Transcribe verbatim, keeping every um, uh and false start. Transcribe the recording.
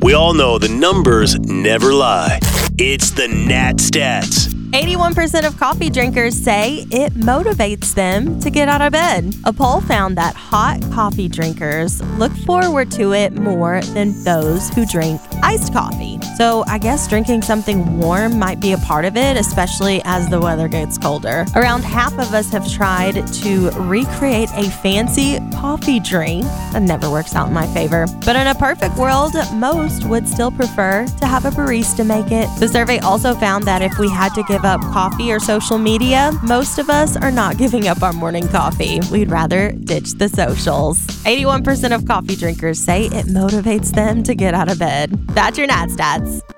We all know the numbers never lie. It's the Nat Stats. eighty-one percent of coffee drinkers say it motivates them to get out of bed. A poll found that hot coffee drinkers look forward to it more than those who drink iced coffee. So I guess drinking something warm might be a part of it, especially as the weather gets colder. Around half of us have tried to recreate a fancy coffee drink. That never works out in my favor. But in a perfect world, most would still prefer to have a barista make it. The survey also found that if we had to give up coffee or social media, most of us are not giving up our morning coffee. We'd rather ditch the socials. eighty-one percent of coffee drinkers say it motivates them to get out of bed. That's your Nat Stats.